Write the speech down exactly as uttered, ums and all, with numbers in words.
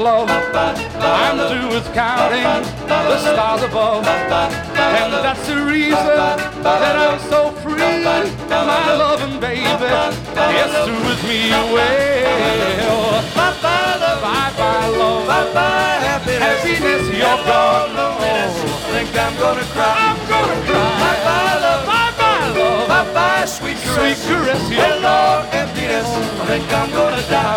love. I'm through with counting the stars above, and that's the reason that I'm so free. My loving baby is through with me. Well, bye-bye love, bye-bye love, bye-bye happiness, happiness you're gone. Loneliness, I think I'm gonna cry, I'm gonna cry. Bye-bye love, bye-bye love, bye-bye sweet caress, sweet caress, hello emptiness, I think I'm gonna die.